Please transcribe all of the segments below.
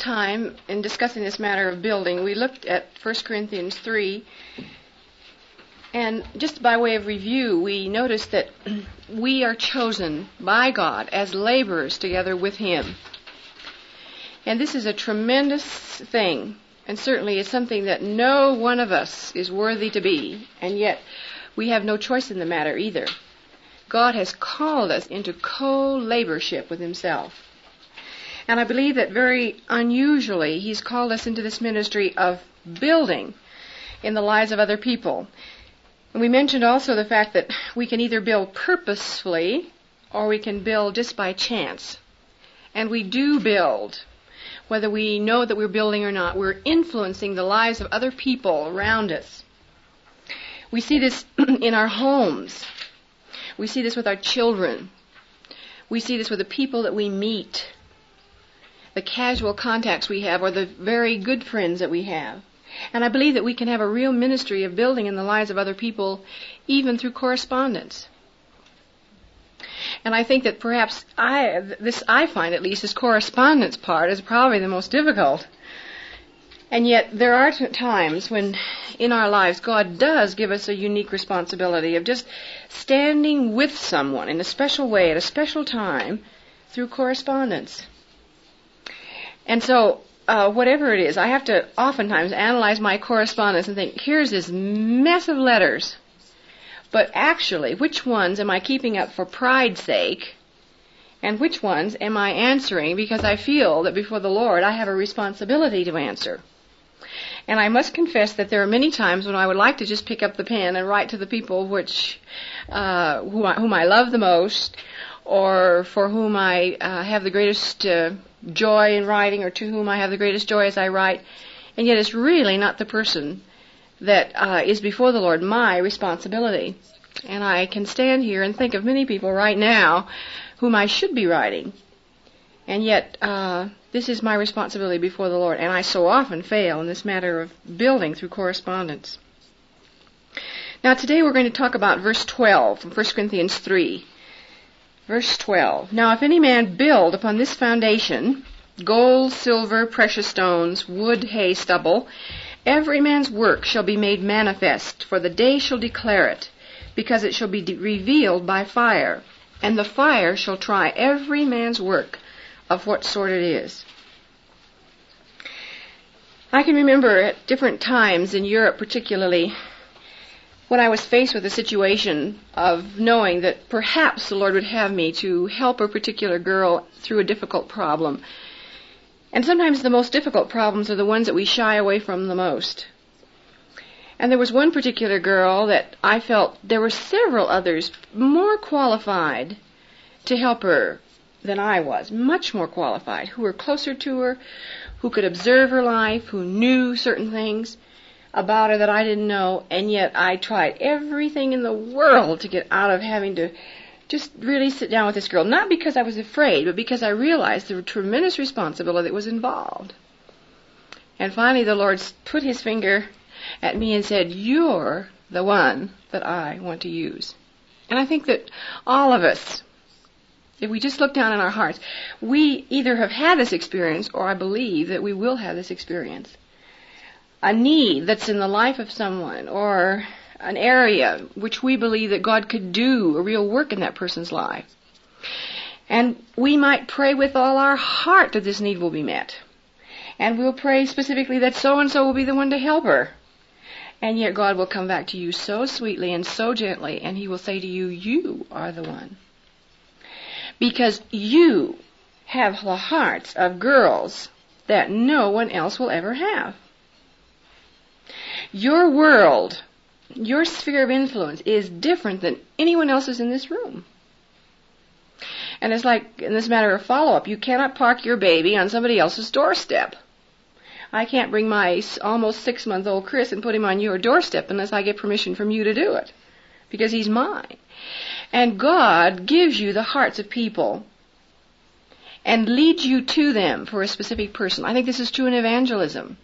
time in discussing this matter of building, we looked at 1 Corinthians 3, and just by way of review, we noticed that we are chosen by God as laborers together with Him. And this is a tremendous thing, and certainly is something that no one of us is worthy to be, and yet we have no choice in the matter either. God has called us into co-laborship with Himself. And I believe that very unusually He's called us into this ministry of building in the lives of other people. And we mentioned also the fact that we can either build purposefully or we can build just by chance. And we do build. Whether we know that we're building or not, we're influencing the lives of other people around us. We see this in our homes. We see this with our children. We see this with the people that we meet, the casual contacts we have, or the very good friends that we have. And I believe that we can have a real ministry of building in the lives of other people, even through correspondence. And I think that perhaps I find at least, this correspondence part is probably the most difficult. And yet there are times when in our lives God does give us a unique responsibility of just standing with someone in a special way at a special time through correspondence. And so whatever it is, I have to oftentimes analyze my correspondence and think, here's this mess of letters. But actually, which ones am I keeping up for pride's sake? And which ones am I answering because I feel that before the Lord I have a responsibility to answer? And I must confess that there are many times when I would like to just pick up the pen and write to the people whom I love the most, or for whom I have the greatest joy in writing, or to whom I have the greatest joy as I write. And yet it's really not the person that is before the Lord my responsibility. And I can stand here and think of many people right now whom I should be writing. And yet this is my responsibility before the Lord. And I so often fail in this matter of building through correspondence. Now today we're going to talk about verse 12 from 1 Corinthians 3. Verse 12. Now if any man build upon this foundation, gold, silver, precious stones, wood, hay, stubble, every man's work shall be made manifest, for the day shall declare it, because it shall be revealed by fire, and the fire shall try every man's work of what sort it is. I can remember at different times in Europe particularly, when I was faced with a situation of knowing that perhaps the Lord would have me to help a particular girl through a difficult problem. And sometimes the most difficult problems are the ones that we shy away from the most. And there was one particular girl that I felt there were several others more qualified to help her than I was, much more qualified, who were closer to her, who could observe her life, who knew certain things about her that I didn't know, and yet I tried everything in the world to get out of having to just really sit down with this girl, not because I was afraid, but because I realized the tremendous responsibility that was involved. And finally the Lord put His finger at me and said, you're the one that I want to use. And I think that all of us, if we just look down in our hearts, we either have had this experience, or I believe that we will have this experience. A need that's in the life of someone, or an area which we believe that God could do a real work in that person's life. And we might pray with all our heart that this need will be met. And we'll pray specifically that so-and-so will be the one to help her. And yet God will come back to you so sweetly and so gently, and He will say to you, you are the one. Because you have the hearts of girls that no one else will ever have. Your world, your sphere of influence is different than anyone else's in this room. And it's like, in this matter of follow-up, you cannot park your baby on somebody else's doorstep. I can't bring my almost 6-month-old Chris and put him on your doorstep unless I get permission from you to do it, because he's mine. And God gives you the hearts of people and leads you to them for a specific person. I think this is true in evangelism.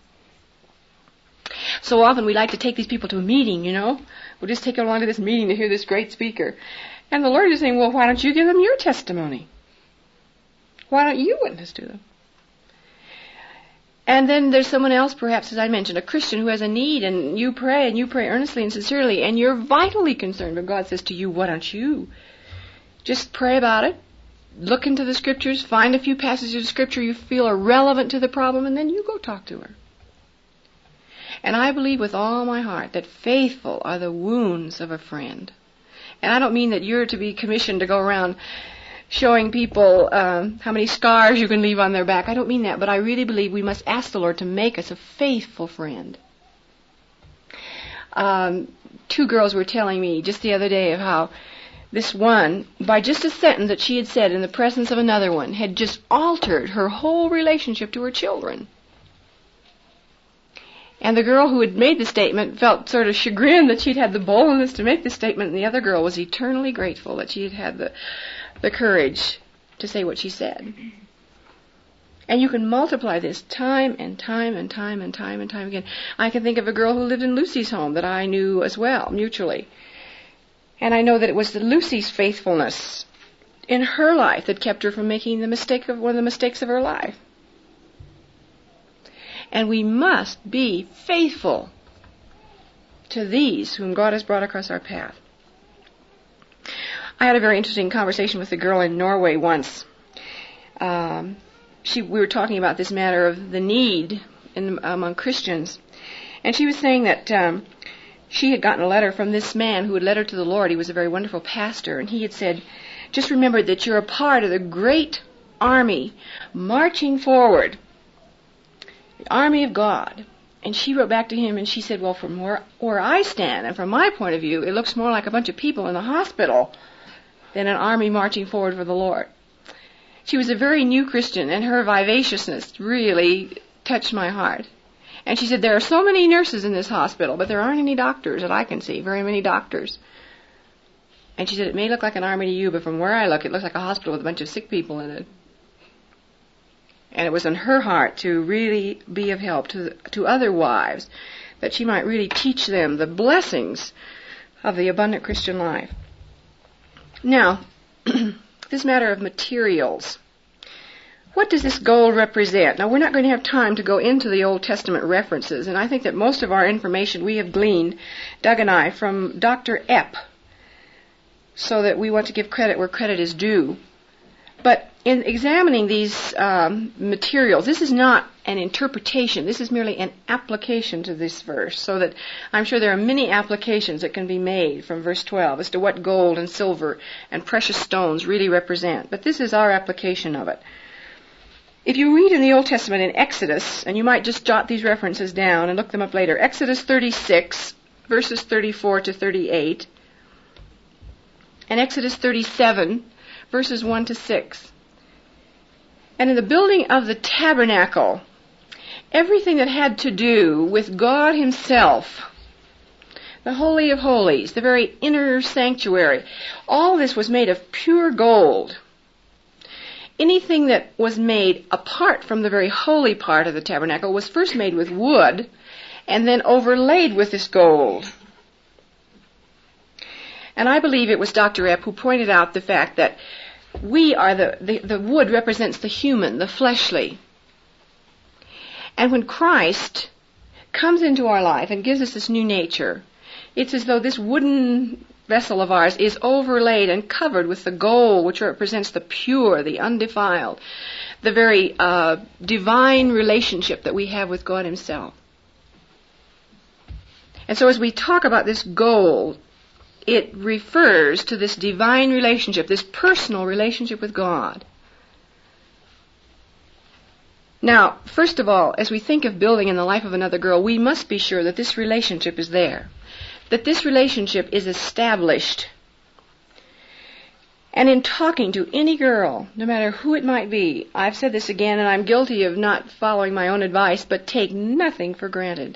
So often we like to take these people to a meeting, We'll just take them along to this meeting to hear this great speaker. And the Lord is saying, well, why don't you give them your testimony? Why don't you witness to them? And then there's someone else, perhaps, as I mentioned, a Christian who has a need, and you pray earnestly and sincerely, and you're vitally concerned. But God says to you, why don't you just pray about it, look into the Scriptures, find a few passages of Scripture you feel are relevant to the problem, and then you go talk to her. And I believe with all my heart that faithful are the wounds of a friend. And I don't mean that you're to be commissioned to go around showing people how many scars you can leave on their back. I don't mean that, but I really believe we must ask the Lord to make us a faithful friend. Two girls were telling me just the other day of how this one, by just a sentence that she had said in the presence of another one, had just altered her whole relationship to her children. And the girl who had made the statement felt sort of chagrined that she'd had the boldness to make the statement, and the other girl was eternally grateful that she had had the courage to say what she said. And you can multiply this time and time and time and time and time again. I can think of a girl who lived in Lucy's home that I knew as well, mutually. And I know that it was Lucy's faithfulness in her life that kept her from making one of the mistakes of her life. And we must be faithful to these whom God has brought across our path. I had a very interesting conversation with a girl in Norway once. We were talking about this matter of the need among Christians. And she was saying that she had gotten a letter from this man who had led her to the Lord. He was a very wonderful pastor. And he had said, just remember that you're a part of the great army marching forward. The army of God. And she wrote back to him and she said, well, from where I stand and from my point of view, it looks more like a bunch of people in the hospital than an army marching forward for the Lord. She was a very new Christian, and her vivaciousness really touched my heart. And she said, there are so many nurses in this hospital, but there aren't any doctors that I can see, very many doctors. And she said, it may look like an army to you, but from where I look, it looks like a hospital with a bunch of sick people in it. And it was in her heart to really be of help to other wives, that she might really teach them the blessings of the abundant Christian life. Now, this matter of materials. What does this gold represent? Now, we're not going to have time to go into the Old Testament references, and I think that most of our information we have gleaned, Doug and I, from Dr. Epp, so that we want to give credit where credit is due. But in examining these materials, this is not an interpretation. This is merely an application to this verse, so that I'm sure there are many applications that can be made from verse 12 as to what gold and silver and precious stones really represent. But this is our application of it. If you read in the Old Testament in Exodus, and you might just jot these references down and look them up later, Exodus 36, verses 34 to 38, and Exodus 37, verses 1 to 6. And in the building of the tabernacle, everything that had to do with God Himself, the Holy of Holies, the very inner sanctuary, all this was made of pure gold. Anything that was made apart from the very holy part of the tabernacle was first made with wood and then overlaid with this gold. And I believe it was Dr. Epp who pointed out the fact that we are the wood represents the human, the fleshly. And when Christ comes into our life and gives us this new nature, it's as though this wooden vessel of ours is overlaid and covered with the gold, which represents the pure, the undefiled, the very divine relationship that we have with God Himself. And so as we talk about this gold, it refers to this divine relationship, this personal relationship with God. Now, first of all, as we think of building in the life of another girl, we must be sure that this relationship is there, that this relationship is established. And in talking to any girl, no matter who it might be, I've said this again, and I'm guilty of not following my own advice, but take nothing for granted.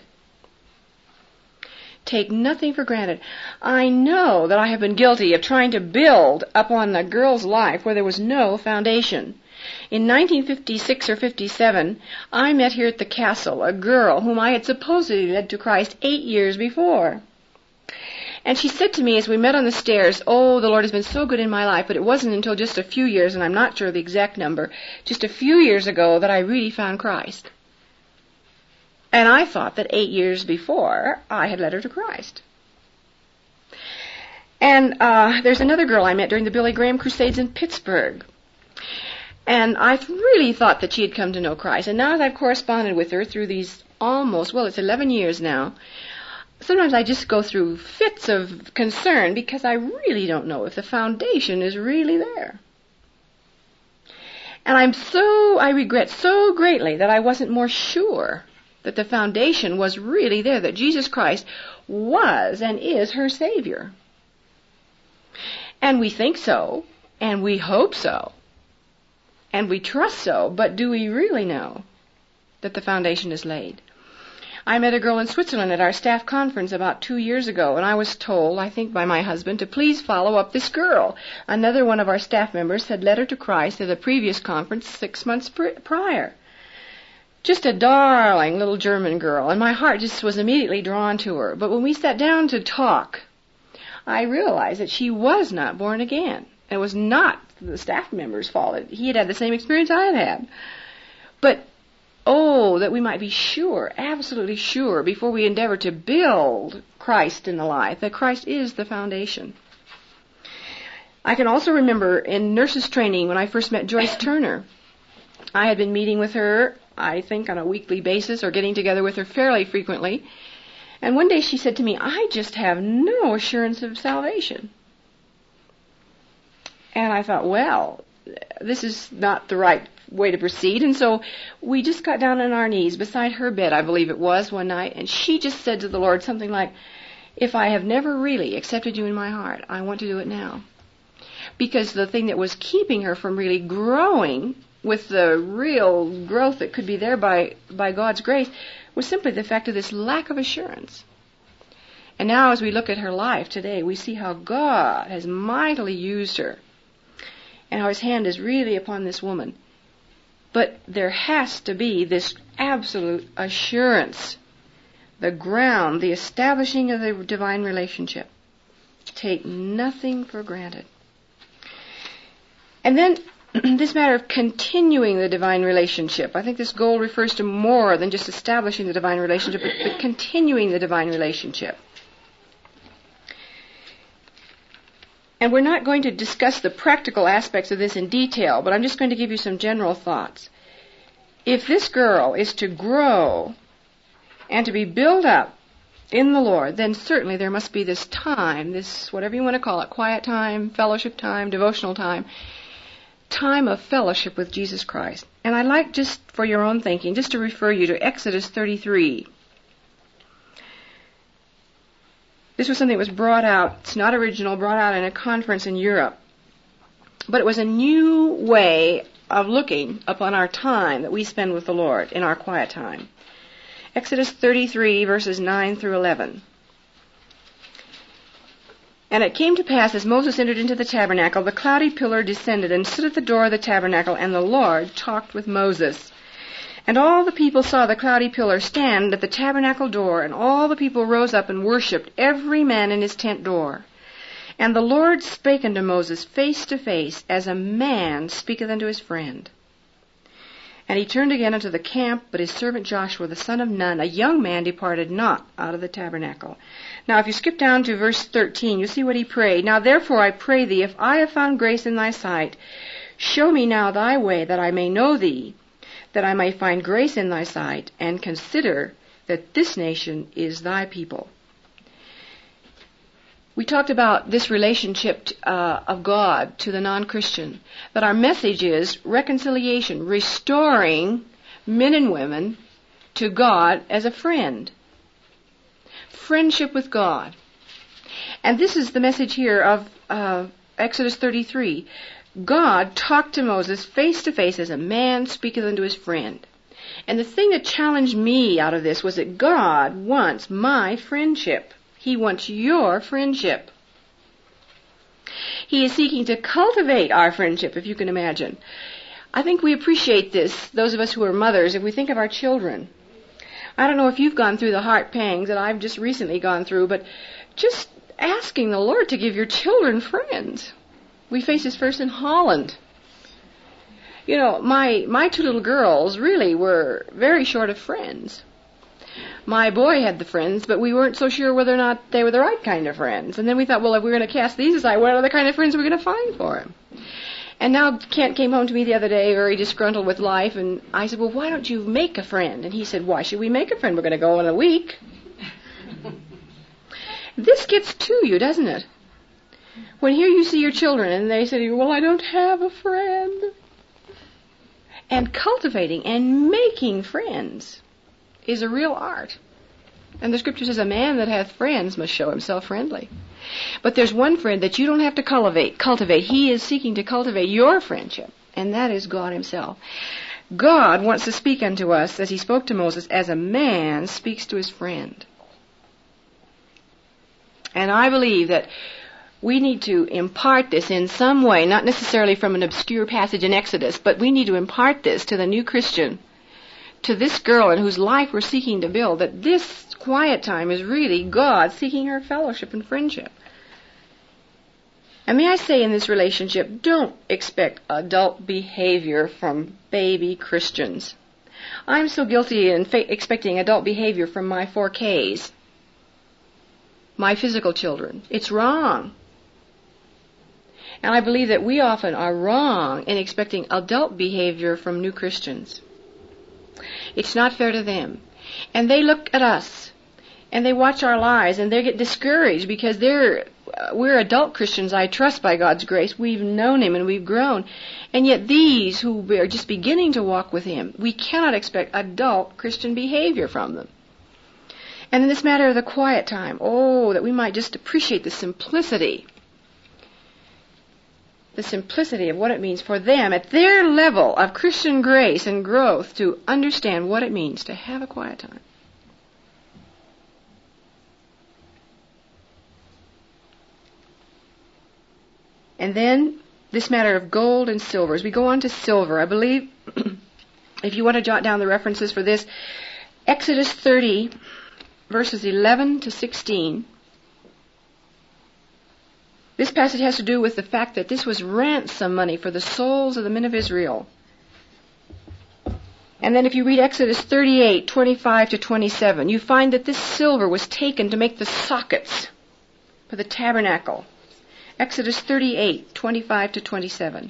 Take nothing for granted. I know that I have been guilty of trying to build upon the girl's life where there was no foundation. In 1956 or 57, I met here at the castle a girl whom I had supposedly led to Christ 8 years before. And she said to me as we met on the stairs, oh, the Lord has been so good in my life, but it wasn't until just a few years, and I'm not sure of the exact number, just a few years ago that I really found Christ. And I thought that 8 years before, I had led her to Christ. And there's another girl I met during the Billy Graham Crusades in Pittsburgh. And I really thought that she had come to know Christ. And now as I've corresponded with her through these it's 11 years now, sometimes I just go through fits of concern because I really don't know if the foundation is really there. And I regret so greatly that I wasn't more sure that the foundation was really there, that Jesus Christ was and is her Savior. And we think so, and we hope so, and we trust so, but do we really know that the foundation is laid? I met a girl in Switzerland at our staff conference about 2 years ago, and I was told, I think by my husband, to please follow up this girl. Another one of our staff members had led her to Christ at a previous conference 6 months prior. Just a darling little German girl, and my heart just was immediately drawn to her. But when we sat down to talk, I realized that she was not born again. It was not the staff member's fault. He had had the same experience I had had. But that we might be sure, absolutely sure, before we endeavor to build Christ in the life, that Christ is the foundation. I can also remember in nurses training when I first met Joyce Turner. I had been meeting with her, I think, on a weekly basis or getting together with her fairly frequently. And one day she said to me, I just have no assurance of salvation. And I thought, well, this is not the right way to proceed. And so we just got down on our knees beside her bed, I believe it was, one night, and she just said to the Lord something like, if I have never really accepted you in my heart, I want to do it now. Because the thing that was keeping her from really growing with the real growth that could be there by God's grace was simply the fact of this lack of assurance. And now as we look at her life today, we see how God has mightily used her and how His hand is really upon this woman. But there has to be this absolute assurance, the ground, the establishing of the divine relationship. Take nothing for granted. And then this matter of continuing the divine relationship. I think this goal refers to more than just establishing the divine relationship, but continuing the divine relationship. And we're not going to discuss the practical aspects of this in detail, but I'm just going to give you some general thoughts. If this girl is to grow and to be built up in the Lord, then certainly there must be this time, this whatever you want to call it, quiet time, fellowship time, devotional time of fellowship with Jesus Christ. And I'd like, just for your own thinking, just to refer you to Exodus 33. This was something that was brought out, it's not original, brought out in a conference in Europe. But it was a new way of looking upon our time that we spend with the Lord in our quiet time. Exodus 33, verses 9 through 11. And it came to pass, as Moses entered into the tabernacle, the cloudy pillar descended and stood at the door of the tabernacle, and the Lord talked with Moses. And all the people saw the cloudy pillar stand at the tabernacle door, and all the people rose up and worshipped, every man in his tent door. And the Lord spake unto Moses face to face, as a man speaketh unto his friend. And he turned again unto the camp, but his servant Joshua, the son of Nun, a young man, departed not out of the tabernacle. Now, if you skip down to verse 13, you see what he prayed. Now, therefore, I pray thee, if I have found grace in thy sight, show me now thy way, that I may know thee, that I may find grace in thy sight, and consider that this nation is thy people. We talked about this relationship of God to the non-Christian, that our message is reconciliation, restoring men and women to God as a friend. Friendship with God. And this is the message here of Exodus 33. God talked to Moses face to face as a man speaketh unto his friend. And the thing that challenged me out of this was that God wants my friendship. He wants your friendship. He is seeking to cultivate our friendship, if you can imagine. I think we appreciate this, those of us who are mothers, if we think of our children. I don't know if you've gone through the heart pangs that I've just recently gone through, but just asking the Lord to give your children friends. We face this first in Holland. You know, my two little girls really were very short of friends. My boy had the friends, but we weren't so sure whether or not they were the right kind of friends. And then we thought, well, if we're going to cast these aside, what other kind of friends are we going to find for him? And now Kent came home to me the other day very disgruntled with life, and I said, well, why don't you make a friend? And he said, why should we make a friend? We're going to go in a week. This gets to you, doesn't it? When here you see your children and they say, well, I don't have a friend. And cultivating and making friends is a real art. And the scripture says, a man that hath friends must show himself friendly. But there's one friend that you don't have to cultivate. He is seeking to cultivate your friendship, and that is God himself. God wants to speak unto us, as he spoke to Moses, as a man speaks to his friend. And I believe that we need to impart this in some way, not necessarily from an obscure passage in Exodus, but we need to impart this to the new Christian, to this girl in whose life we're seeking to build, that this quiet time is really God seeking her fellowship and friendship. And may I say in this relationship, don't expect adult behavior from baby Christians. I'm so guilty in expecting adult behavior from my 4Ks, my physical children. It's wrong. And I believe that we often are wrong in expecting adult behavior from new Christians. It's not fair to them. And they look at us, and they watch our lives, and they get discouraged because we're adult Christians, I trust, by God's grace. We've known him and we've grown. And yet these who are just beginning to walk with him, we cannot expect adult Christian behavior from them. And in this matter of the quiet time, that we might just appreciate the simplicity of what it means for them at their level of Christian grace and growth to understand what it means to have a quiet time. And then this matter of gold and silver. As we go on to silver, I believe, if you want to jot down the references for this, Exodus 30, verses 11 to 16. This passage has to do with the fact that this was ransom money for the souls of the men of Israel. And then if you read Exodus 38, 25 to 27, you find that this silver was taken to make the sockets for the tabernacle. Exodus 38, 25 to 27.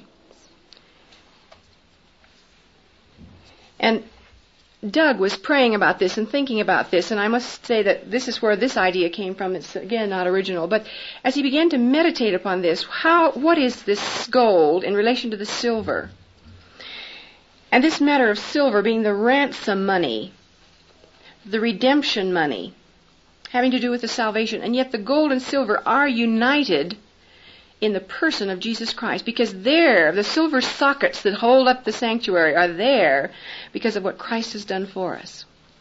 And Doug was praying about this and thinking about this, and I must say that this is where this idea came from. It's, again, not original. But as he began to meditate upon this, what is this gold in relation to the silver? And this matter of silver being the ransom money, the redemption money, having to do with the salvation, and yet the gold and silver are united in the person of Jesus Christ, because the silver sockets that hold up the sanctuary are there because of what Christ has done for us.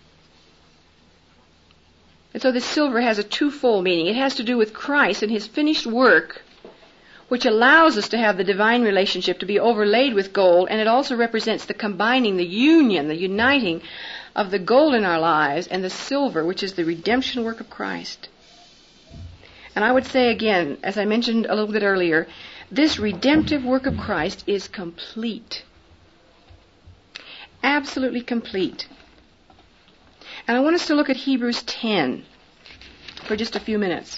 And so this silver has a twofold meaning. It has to do with Christ and his finished work, which allows us to have the divine relationship to be overlaid with gold, and it also represents the combining, the union, the uniting of the gold in our lives and the silver, which is the redemption work of Christ. And I would say again, as I mentioned a little bit earlier, this redemptive work of Christ is complete. Absolutely complete. And I want us to look at Hebrews 10 for just a few minutes.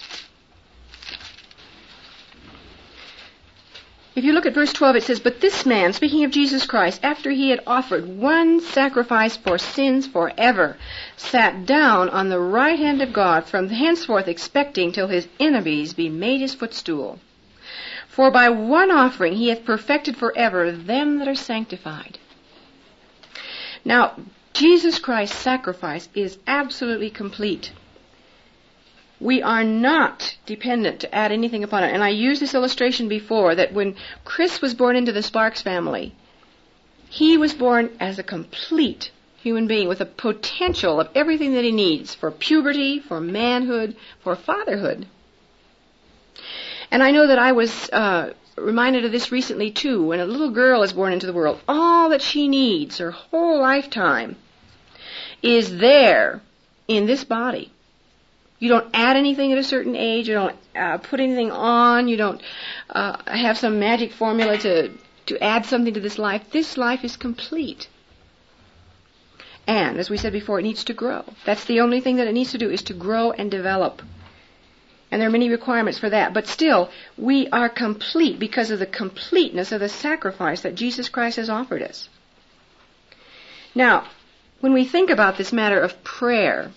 If you look at verse 12, it says, "But this man," speaking of Jesus Christ, "after he had offered one sacrifice for sins forever, sat down on the right hand of God, from henceforth expecting till his enemies be made his footstool. For by one offering he hath perfected forever them that are sanctified." Now, Jesus Christ's sacrifice is absolutely complete. We are not dependent to add anything upon it. And I used this illustration before, that when Chris was born into the Sparks family, he was born as a complete human being with a potential of everything that he needs for puberty, for manhood, for fatherhood. And I know that I was reminded of this recently too, when a little girl is born into the world. All that she needs her whole lifetime is there in this body. You don't add anything at a certain age. You don't put anything on. You don't have some magic formula to add something to this life. This life is complete. And, as we said before, it needs to grow. That's the only thing that it needs to do, is to grow and develop. And there are many requirements for that. But still, we are complete because of the completeness of the sacrifice that Jesus Christ has offered us. Now, when we think about this matter of prayer,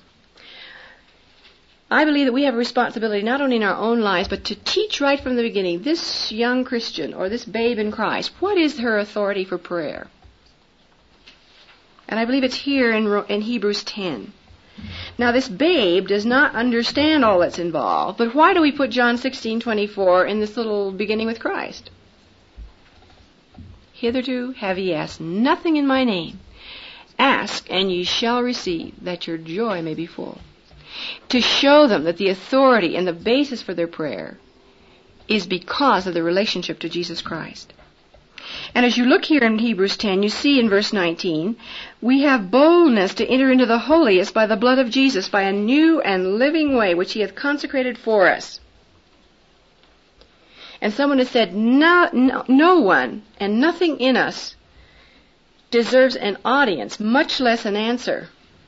I believe that we have a responsibility not only in our own lives, but to teach right from the beginning this young Christian or this babe in Christ, what is her authority for prayer? And I believe it's here in Hebrews 10. Now, this babe does not understand all that's involved, but why do we put John 16:24 in this little beginning with Christ? Hitherto have ye asked nothing in my name. Ask, and ye shall receive, that your joy may be full. To show them that the authority and the basis for their prayer is because of the relationship to Jesus Christ. And as you look here in Hebrews 10, you see in verse 19, we have boldness to enter into the holiest by the blood of Jesus, by a new and living way which he hath consecrated for us. And someone has said, no one and nothing in us deserves an audience, much less an answer.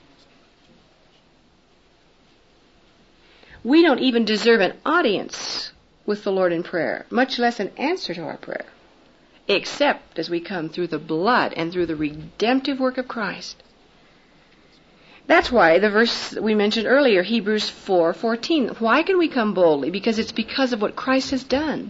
We don't even deserve an audience with the Lord in prayer, much less an answer to our prayer, except as we come through the blood and through the redemptive work of Christ. That's why the verse that we mentioned earlier, Hebrews 4:14. Why can we come boldly? Because it's because of what Christ has done.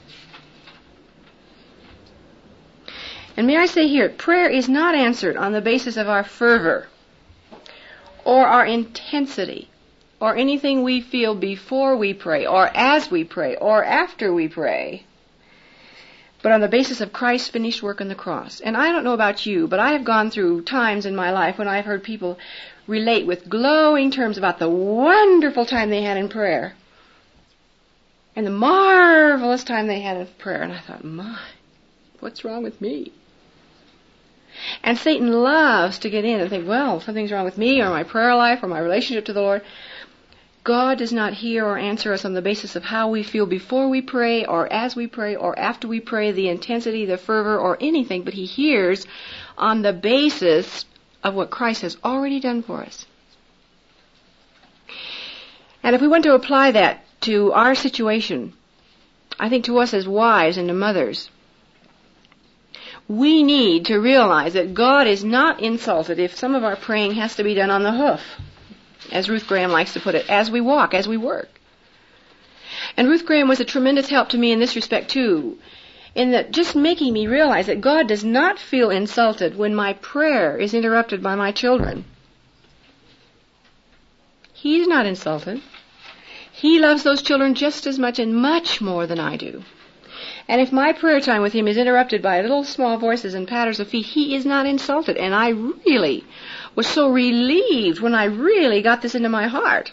And may I say here, prayer is not answered on the basis of our fervor or our intensity or anything we feel before we pray or as we pray or after we pray, but on the basis of Christ's finished work on the cross. And I don't know about you, but I have gone through times in my life when I've heard people relate with glowing terms about the wonderful time they had in prayer and the marvelous time they had in prayer. And I thought, my, what's wrong with me? And Satan loves to get in and think, well, something's wrong with me or my prayer life or my relationship to the Lord. God does not hear or answer us on the basis of how we feel before we pray or as we pray or after we pray, the intensity, the fervor, or anything, but he hears on the basis of what Christ has already done for us. And if we want to apply that to our situation, I think to us as wives and to mothers, we need to realize that God is not insulted if some of our praying has to be done on the hoof, as Ruth Graham likes to put it, as we walk, as we work. And Ruth Graham was a tremendous help to me in this respect too, in that just making me realize that God does not feel insulted when my prayer is interrupted by my children. He's not insulted. He loves those children just as much and much more than I do. And if my prayer time with him is interrupted by little small voices and patters of feet, he is not insulted. And I really was so relieved when I really got this into my heart.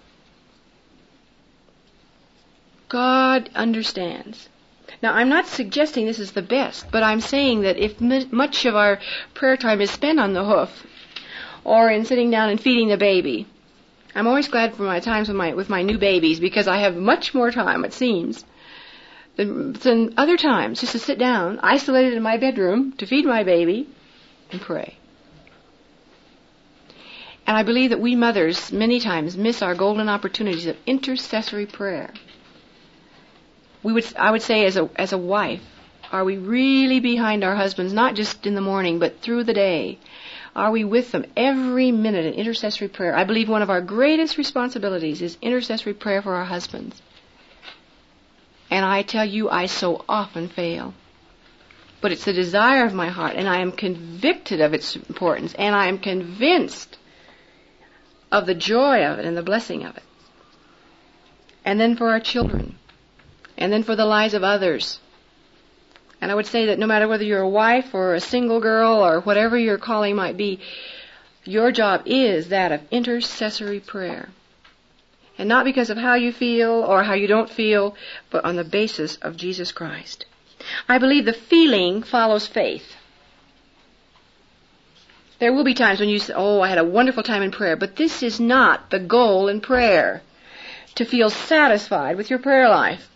God understands. Now, I'm not suggesting this is the best, but I'm saying that if much of our prayer time is spent on the hoof or in sitting down and feeding the baby, I'm always glad for my times with my new babies because I have much more time, it seems, than other times just to sit down, isolated in my bedroom, to feed my baby and pray. And I believe that we mothers many times miss our golden opportunities of intercessory prayer. I would say as a wife, are we really behind our husbands, not just in the morning, but through the day? Are we with them every minute in intercessory prayer? I believe one of our greatest responsibilities is intercessory prayer for our husbands. And I tell you, I so often fail. But it's the desire of my heart, and I am convicted of its importance, and I am convinced of the joy of it and the blessing of it. And then for our children, and then for the lives of others. And I would say that no matter whether you're a wife or a single girl or whatever your calling might be, your job is that of intercessory prayer. And not because of how you feel or how you don't feel, but on the basis of Jesus Christ. I believe the feeling follows faith. There will be times when you say, oh, I had a wonderful time in prayer, but this is not the goal in prayer, to feel satisfied with your prayer life.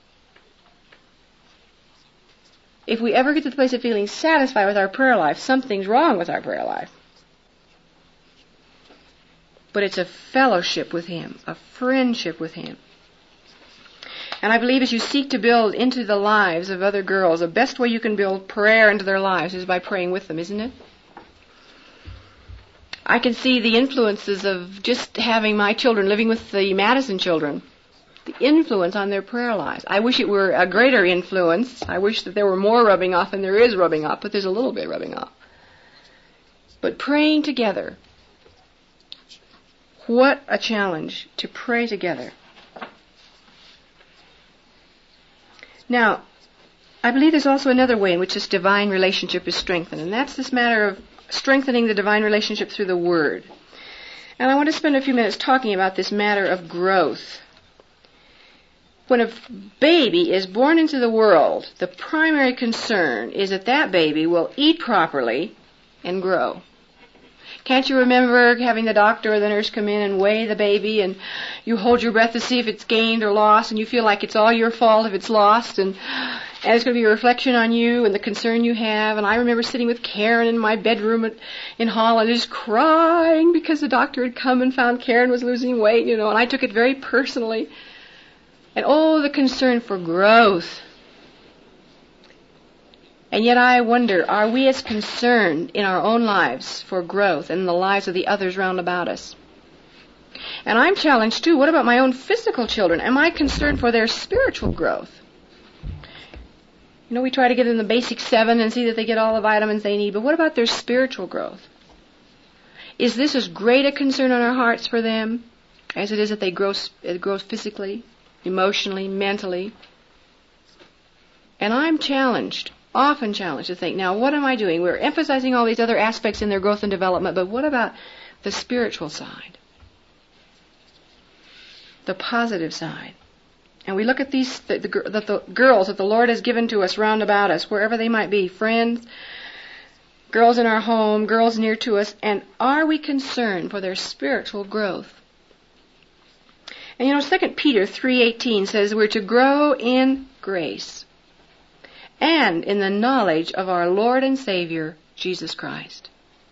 If we ever get to the place of feeling satisfied with our prayer life, something's wrong with our prayer life. but it's a fellowship with Him, a friendship with Him. And I believe as you seek to build into the lives of other girls, the best way you can build prayer into their lives is by praying with them, isn't it? I can see the influences of just having my children living with the Madison children, the influence on their prayer lives. I wish it were a greater influence. I wish that there were more rubbing off than there is rubbing off, but there's a little bit rubbing off. But praying together, what a challenge to pray together. Now, I believe there's also another way in which this divine relationship is strengthened, and that's this matter of strengthening the divine relationship through the Word. And I want to spend a few minutes talking about this matter of growth. When a baby is born into the world, the primary concern is that that baby will eat properly and grow. Can't you remember having the doctor or the nurse come in and weigh the baby, and you hold your breath to see if it's gained or lost, and you feel like it's all your fault if it's lost, and it's going to be a reflection on you and the concern you have. And I remember sitting with Karen in my bedroom in Holland just crying because the doctor had come and found Karen was losing weight, and I took it very personally. And the concern for growth. And yet I wonder, are we as concerned in our own lives for growth and in the lives of the others round about us? And I'm challenged too, what about my own physical children? Am I concerned for their spiritual growth? We try to get them the basic 7 and see that they get all the vitamins they need, but what about their spiritual growth? Is this as great a concern on our hearts for them as it is that they grow physically, emotionally, mentally? And I'm challenged, often challenged to think, now what am I doing? We're emphasizing all these other aspects in their growth and development, but what about the spiritual side? The positive side. And we look at these, the girls that the Lord has given to us round about us, wherever they might be, friends, girls in our home, girls near to us, and are we concerned for their spiritual growth? And 2 Peter 3:18 says we're to grow in grace and in the knowledge of our Lord and Savior, Jesus Christ.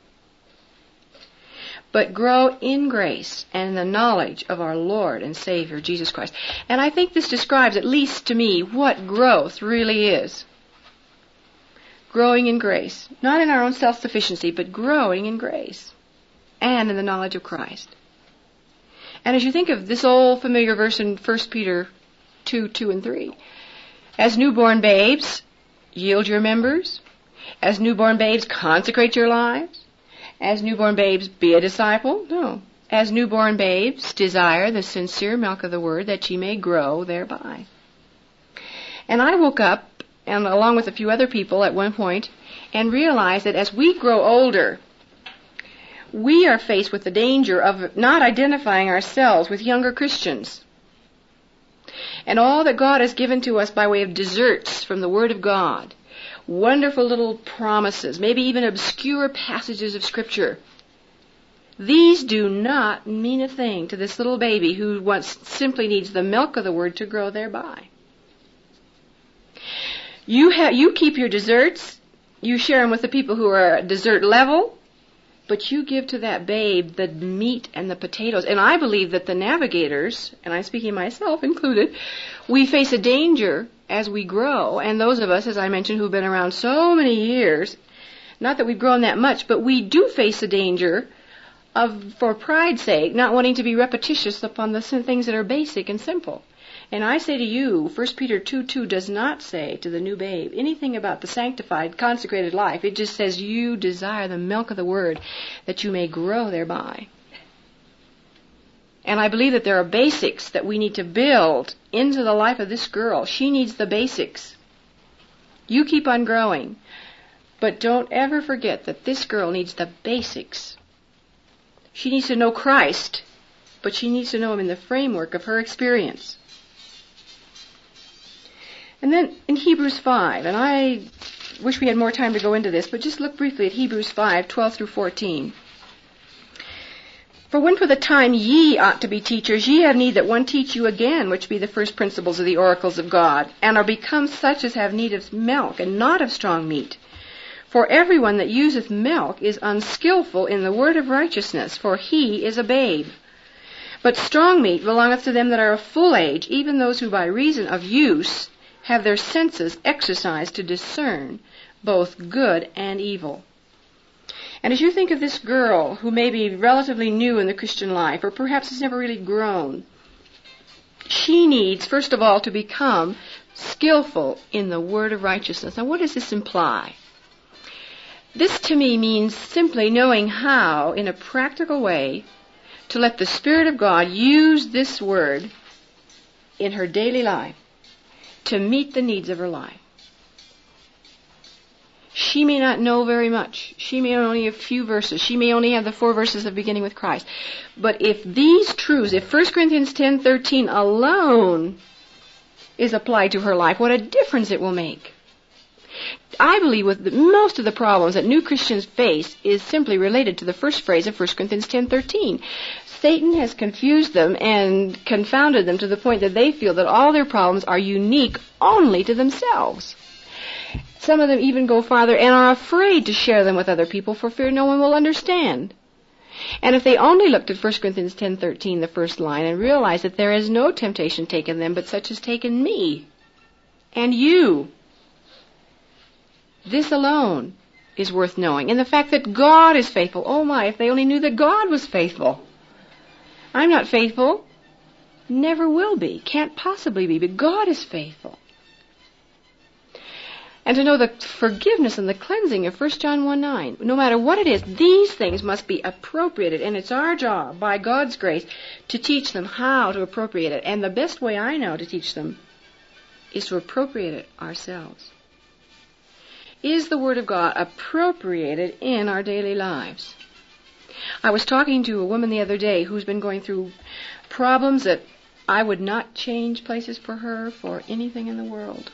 But grow in grace and in the knowledge of our Lord and Savior, Jesus Christ. And I think this describes, at least to me, what growth really is. Growing in grace. Not in our own self-sufficiency, but growing in grace and in the knowledge of Christ. And as you think of this old familiar verse in 1 Peter 2 and 3, as newborn babes, yield your members. As newborn babes, consecrate your lives. As newborn babes, be a disciple. No. As newborn babes, desire the sincere milk of the Word, that ye may grow thereby. And I woke up, and along with a few other people at one point, and realized that as we grow older, we are faced with the danger of not identifying ourselves with younger Christians. And all that God has given to us by way of desserts from the Word of God, wonderful little promises, maybe even obscure passages of Scripture, these do not mean a thing to this little baby who simply needs the milk of the Word to grow thereby. You keep your desserts, you share them with the people who are at dessert level, but you give to that babe the meat and the potatoes. And I believe that the navigators, and I'm speaking myself included, we face a danger as we grow, and those of us, as I mentioned, who've been around so many years, not that we've grown that much, but we do face a danger of, for pride's sake, not wanting to be repetitious upon the things that are basic and simple. And I say to you, 1 Peter 2:2 does not say to the new babe anything about the sanctified, consecrated life. It just says you desire the milk of the Word that you may grow thereby. And I believe that there are basics that we need to build into the life of this girl. She needs the basics. You keep on growing. But don't ever forget that this girl needs the basics. She needs to know Christ, but she needs to know Him in the framework of her experience. And then in Hebrews 5, and I wish we had more time to go into this, but just look briefly at Hebrews 5:12 through 14. For when for the time ye ought to be teachers, ye have need that one teach you again, which be the first principles of the oracles of God, and are become such as have need of milk, and not of strong meat. For everyone that useth milk is unskillful in the word of righteousness, for he is a babe. But strong meat belongeth to them that are of full age, even those who by reason of use have their senses exercised to discern both good and evil. And as you think of this girl who may be relatively new in the Christian life, or perhaps has never really grown, she needs, first of all, to become skillful in the word of righteousness. Now, what does this imply? This to me means simply knowing how, in a practical way, to let the Spirit of God use this word in her daily life to meet the needs of her life. She may not know very much. She may only have a few verses. She may only have the 4 verses of beginning with Christ. But if these truths, if 1 Corinthians 10:13 alone is applied to her life, what a difference it will make. I believe most of the problems that new Christians face is simply related to the first phrase of 1 Corinthians 10:13. Satan has confused them and confounded them to the point that they feel that all their problems are unique only to themselves. Some of them even go farther and are afraid to share them with other people for fear no one will understand. And if they only looked at 1 Corinthians 10:13, the first line, and realized that there is no temptation taken them but such as taken me and you, this alone is worth knowing. And the fact that God is faithful. Oh my, if they only knew that God was faithful. I'm not faithful. Never will be. Can't possibly be. But God is faithful. And to know the forgiveness and the cleansing of 1 John 1:9. No matter what it is, these things must be appropriated. And it's our job, by God's grace, to teach them how to appropriate it. And the best way I know to teach them is to appropriate it ourselves. Is the Word of God appropriated in our daily lives? I was talking to a woman the other day who's been going through problems that I would not change places for her for anything in the world.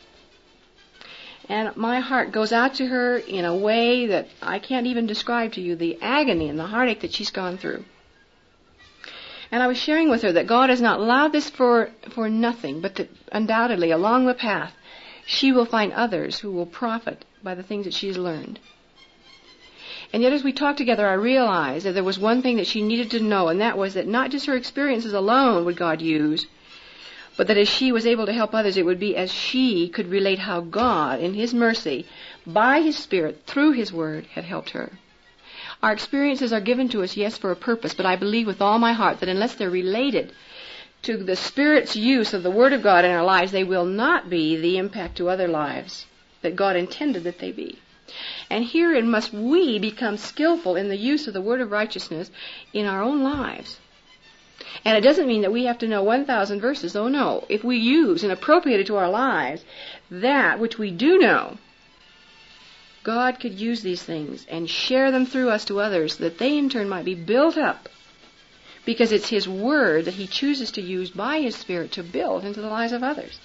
And my heart goes out to her in a way that I can't even describe to you, the agony and the heartache that she's gone through. And I was sharing with her that God has not allowed this for nothing, but that undoubtedly along the path she will find others who will profit by the things that she's learned. And yet as we talked together, I realized that there was one thing that she needed to know, and that was that not just her experiences alone would God use, but that as she was able to help others, it would be as she could relate how God, in His mercy, by His Spirit, through His Word, had helped her. Our experiences are given to us, yes, for a purpose, but I believe with all my heart that unless they're related to the Spirit's use of the Word of God in our lives, they will not be the impact to other lives that God intended that they be. And herein must we become skillful in the use of the Word of righteousness in our own lives. And it doesn't mean that we have to know 1,000 verses. Oh no. If we use and appropriate it to our lives, that which we do know, God could use these things and share them through us to others, that they in turn might be built up, because it's His Word that He chooses to use by His Spirit to build into the lives of others.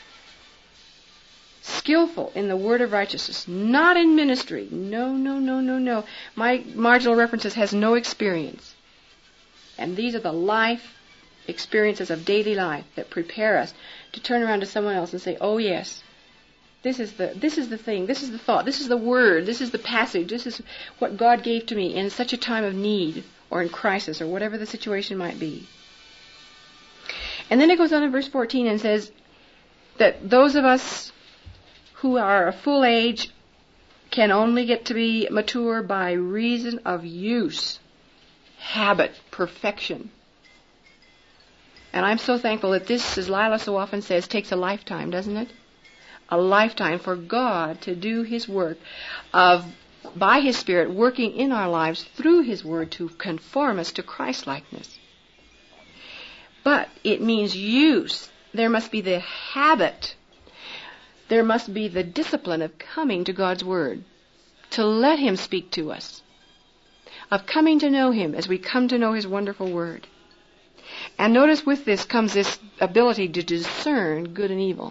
Skillful in the word of righteousness, not in ministry. No. My marginal references has no experience. And these are the life experiences of daily life that prepare us to turn around to someone else and say, oh yes, this is the thing, this is the thought, this is the word, this is the passage, this is what God gave to me in such a time of need or in crisis or whatever the situation might be. And then it goes on in verse 14 and says that those of us who are of full age can only get to be mature by reason of use, habit, perfection. And I'm so thankful that this, as Lila so often says, takes a lifetime, doesn't it? A lifetime for God to do His work of, by His Spirit, working in our lives through His Word to conform us to Christ-likeness. But it means use. There must be the habit. There must be the discipline of coming to God's Word, to let Him speak to us, of coming to know Him as we come to know His wonderful Word. And notice with this comes this ability to discern good and evil.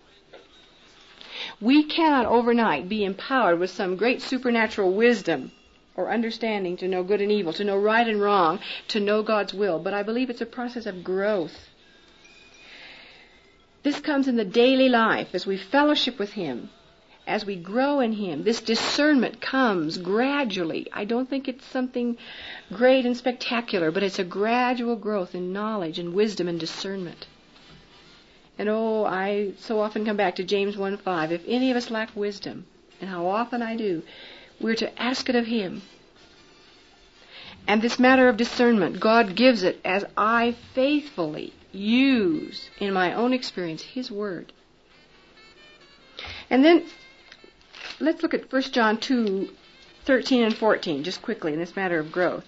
We cannot overnight be empowered with some great supernatural wisdom or understanding to know good and evil, to know right and wrong, to know God's will. But I believe it's a process of growth. This comes in the daily life as we fellowship with Him as we grow in Him, this discernment comes gradually. I don't think it's something great and spectacular, but it's a gradual growth in knowledge and wisdom and discernment. And I so often come back to James 1:5. If any of us lack wisdom, and how often I do, we're to ask it of Him. And this matter of discernment, God gives it as I faithfully use, in my own experience, His Word. And then, let's look at 1 John 2:13 and 14, just quickly, in this matter of growth.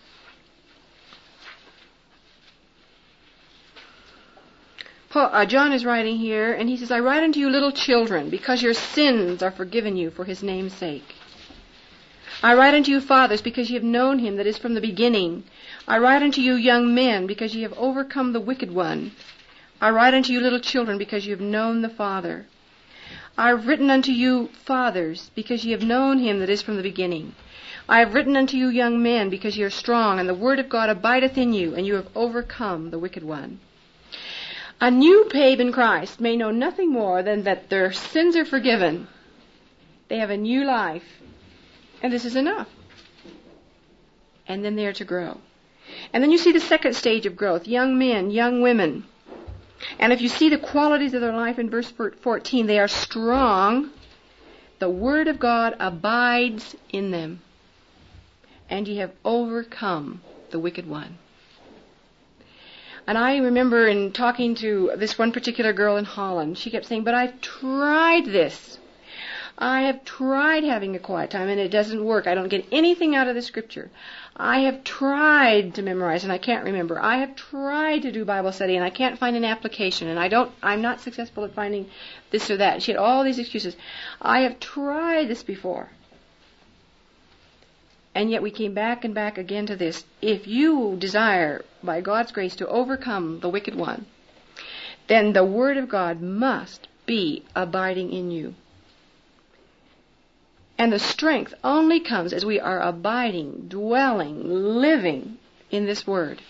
John is writing here, and he says, I write unto you little children, because your sins are forgiven you for His name's sake. I write unto you fathers, because ye have known Him that is from the beginning. I write unto you young men, because ye have overcome the wicked one. I write unto you little children, because ye have known the Father. I have written unto you fathers, because ye have known Him that is from the beginning. I have written unto you young men, because ye are strong, and the word of God abideth in you, and you have overcome the wicked one. A new babe in Christ may know nothing more than that their sins are forgiven. They have a new life. And this is enough. And then they are to grow. And then you see the second stage of growth, young men, young women. And if you see the qualities of their life in verse 14, they are strong. The Word of God abides in them. And ye have overcome the wicked one. And I remember in talking to this one particular girl in Holland, she kept saying, but I've tried this. I have tried having a quiet time, and it doesn't work. I don't get anything out of the Scripture. I have tried to memorize, and I can't remember. I have tried to do Bible study, and I can't find an application, and I'm not successful at finding this or that. She had all these excuses. I have tried this before. And yet we came back and back again to this. If you desire, by God's grace, to overcome the wicked one, then the Word of God must be abiding in you. And the strength only comes as we are abiding, dwelling, living in this Word.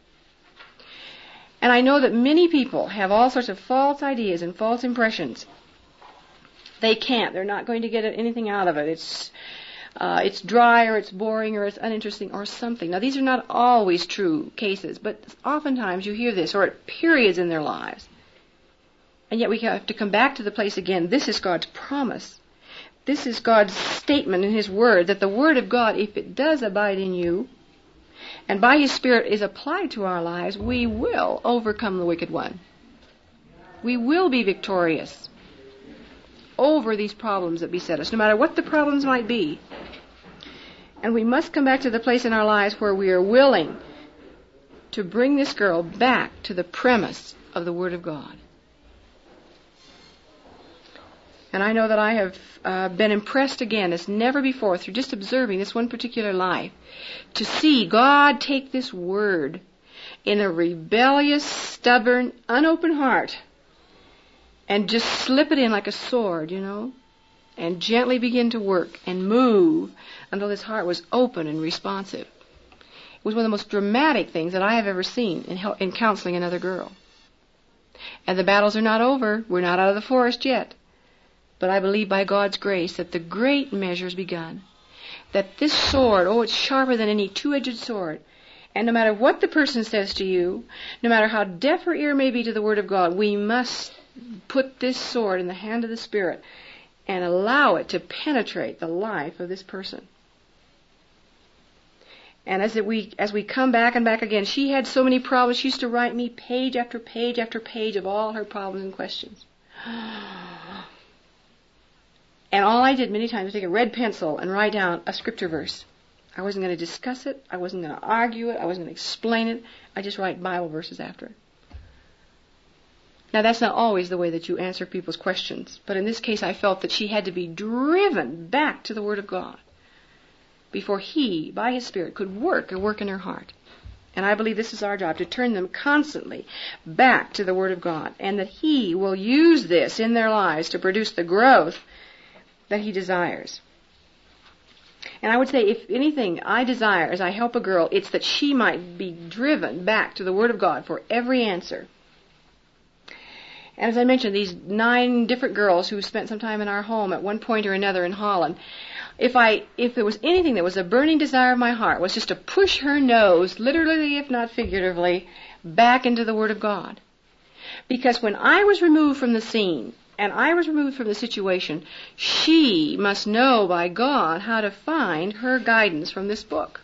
And I know that many people have all sorts of false ideas and false impressions. They can't. They're not going to get anything out of it. It's dry, or it's boring, or it's uninteresting, or something. Now, these are not always true cases, but oftentimes you hear this, or at periods in their lives. And yet we have to come back to the place again. This is God's promise. This is God's statement in His Word, that the Word of God, if it does abide in you, and by His Spirit is applied to our lives, we will overcome the wicked one. We will be victorious over these problems that beset us, no matter what the problems might be. And we must come back to the place in our lives where we are willing to bring this girl back to the premise of the Word of God. And I know that I have been impressed again as never before through just observing this one particular life, to see God take this Word in a rebellious, stubborn, unopened heart and just slip it in like a sword, and gently begin to work and move until this heart was open and responsive. It was one of the most dramatic things that I have ever seen in counseling another girl. And the battles are not over. We're not out of the forest yet. But I believe by God's grace that the great measure has begun. That this sword, it's sharper than any two-edged sword. And no matter what the person says to you, no matter how deaf her ear may be to the Word of God, we must put this sword in the hand of the Spirit and allow it to penetrate the life of this person. And as we come back and back again, she had so many problems. She used to write me page after page after page of all her problems and questions. And all I did many times was take a red pencil and write down a scripture verse. I wasn't going to discuss it. I wasn't going to argue it. I wasn't going to explain it. I just write Bible verses after it. Now, that's not always the way that you answer people's questions. But in this case, I felt that she had to be driven back to the Word of God before He, by His Spirit, could work in her heart. And I believe this is our job, to turn them constantly back to the Word of God, and that He will use this in their lives to produce the growth that He desires. And I would say, if anything I desire as I help a girl, it's that she might be driven back to the Word of God for every answer. And as I mentioned, these 9 different girls who spent some time in our home at one point or another in Holland, if there was anything that was a burning desire of my heart, was just to push her nose, literally if not figuratively, back into the Word of God. Because when I was removed from the scene, and I was removed from the situation, she must know by God how to find her guidance from this book.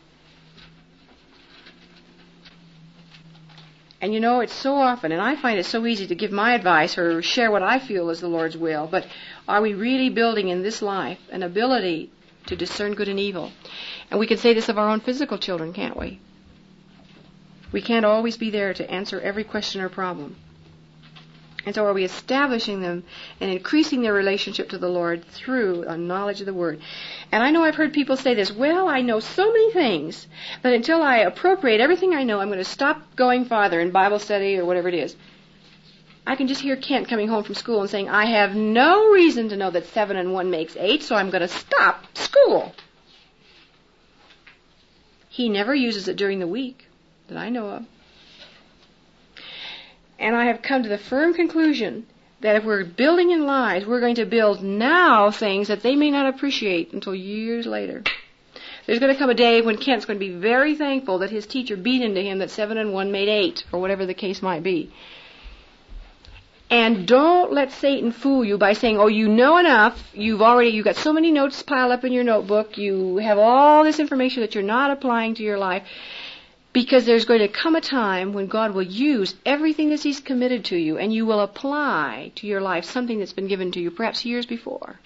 And you know, it's so often, and I find it so easy to give my advice or share what I feel is the Lord's will, but are we really building in this life an ability to discern good and evil? And we can say this of our own physical children, can't we? We can't always be there to answer every question or problem. And so are we establishing them and increasing their relationship to the Lord through a knowledge of the Word? And I know I've heard people say this, well, I know so many things, but until I appropriate everything I know, I'm going to stop going farther in Bible study or whatever it is. I can just hear Kent coming home from school and saying, I have no reason to know that 7 and 1 makes 8, so I'm going to stop school. He never uses it during the week that I know of. And I have come to the firm conclusion that if we're building in lives, we're going to build now things that they may not appreciate until years later. There's going to come a day when Kent's going to be very thankful that his teacher beat into him that 7 and 1 made 8, or whatever the case might be. And don't let Satan fool you by saying, oh, you know enough, you've got so many notes piled up in your notebook, you have all this information that you're not applying to your life. Because there's going to come a time when God will use everything that He's committed to you, and you will apply to your life something that's been given to you perhaps years before.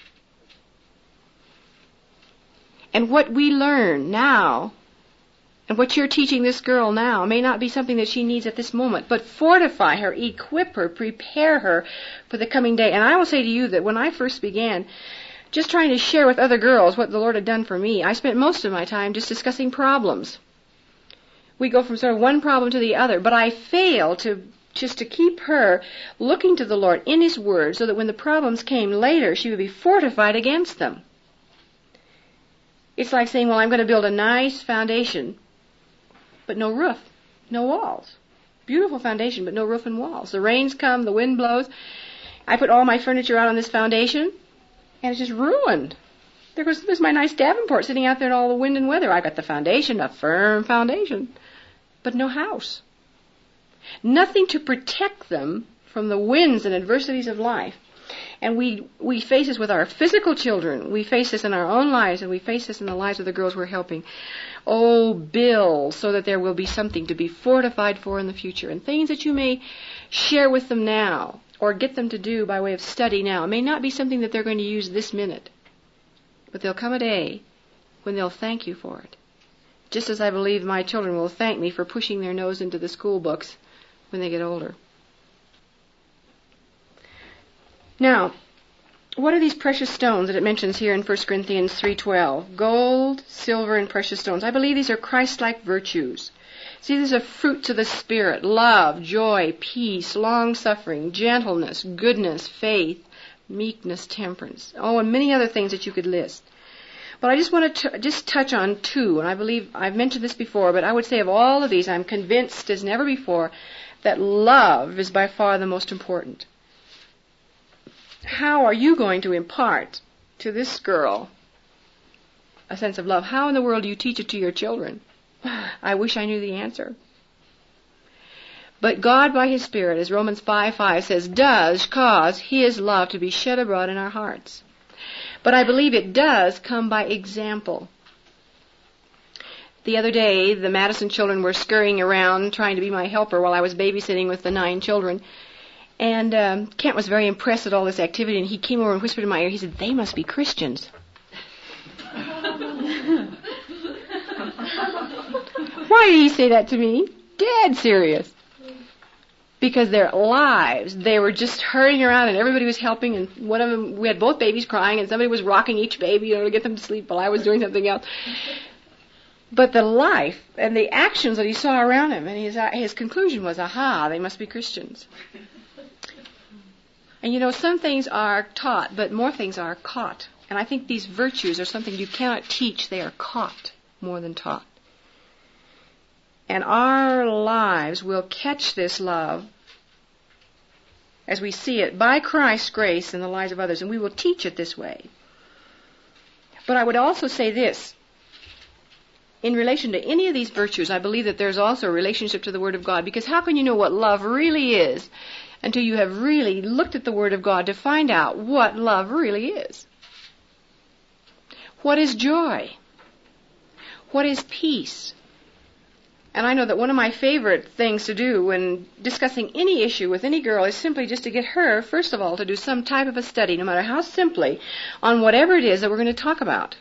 And what we learn now, and what you're teaching this girl now, may not be something that she needs at this moment, but fortify her, equip her, prepare her for the coming day. And I will say to you that when I first began just trying to share with other girls what the Lord had done for me, I spent most of my time just discussing problems. We go from sort of one problem to the other, but I fail to keep her looking to the Lord in His Word so that when the problems came later, she would be fortified against them. It's like saying, well, I'm going to build a nice foundation, but no roof, no walls. Beautiful foundation, but no roof and walls. The rains come, the wind blows. I put all my furniture out on this foundation, and it's just ruined. There's my nice Davenport sitting out there in all the wind and weather. I got the foundation, a firm foundation, but no house. Nothing to protect them from the winds and adversities of life. And we face this with our physical children. We face this in our own lives, and we face this in the lives of the girls we're helping. Oh, build so that there will be something to be fortified for in the future. And things that you may share with them now or get them to do by way of study now may not be something that they're going to use this minute. But there'll come a day when they'll thank you for it. Just as I believe my children will thank me for pushing their nose into the school books when they get older. Now, what are these precious stones that it mentions here in 1 Corinthians 3:12? Gold, silver, and precious stones. I believe these are Christ-like virtues. See, these are fruits of the Spirit: love, joy, peace, long-suffering, gentleness, goodness, faith, meekness, temperance. Oh, and many other things that you could list. But I just want to just touch on 2, and I believe I've mentioned this before, but I would say of all of these, I'm convinced as never before that love is by far the most important. How are you going to impart to this girl a sense of love? How in the world do you teach it to your children? I wish I knew the answer. But God, by His Spirit, as Romans 5:5 says, does cause His love to be shed abroad in our hearts. But I believe it does come by example. The other day, the Madison children were scurrying around trying to be my helper while I was babysitting with the 9 children. And Kent was very impressed at all this activity, and he came over and whispered in my ear. He said, "They must be Christians." Why did he say that to me? Dead serious. Because their lives, they were just hurrying around, and everybody was helping, and one of them, we had both babies crying, and somebody was rocking each baby, to get them to sleep while I was doing something else. But the life and the actions that he saw around him, and his conclusion was, aha, they must be Christians. And you know, some things are taught, but more things are caught. And I think these virtues are something you cannot teach. They are caught more than taught. And our lives will catch this love as we see it by Christ's grace in the lives of others, and we will teach it this way. But I would also say this. In relation to any of these virtues, I believe that there's also a relationship to the Word of God, because how can you know what love really is until you have really looked at the Word of God to find out what love really is? What is joy? What is peace? And I know that one of my favorite things to do when discussing any issue with any girl is simply just to get her, first of all, to do some type of a study, no matter how simply, on whatever it is that we're going to talk about.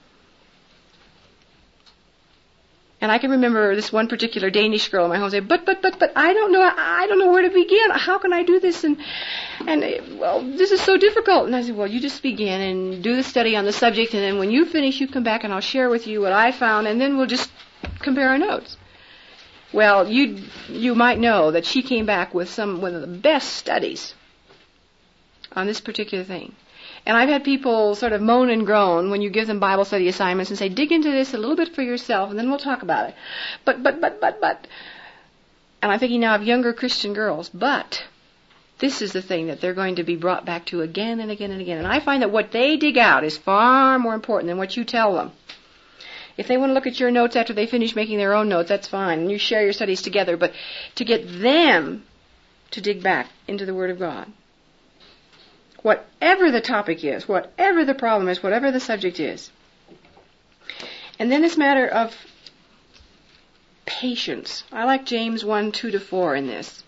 And I can remember this one particular Danish girl in my home say, but I don't know where to begin. How can I do this? And well, this is so difficult. And I said, well, you just begin and do the study on the subject, and then when you finish, you come back and I'll share with you what I found, and then we'll just compare our notes. Well, you might know that she came back with one of the best studies on this particular thing. And I've had people sort of moan and groan when you give them Bible study assignments and say, dig into this a little bit for yourself, and then we'll talk about it. But. And I'm thinking now of younger Christian girls, but this is the thing that they're going to be brought back to again and again and again. And I find that what they dig out is far more important than what you tell them. If they want to look at your notes after they finish making their own notes, that's fine. And you share your studies together. But to get them to dig back into the Word of God, whatever the topic is, whatever the problem is, whatever the subject is. And then this matter of patience. I like James 1:2-4 in this.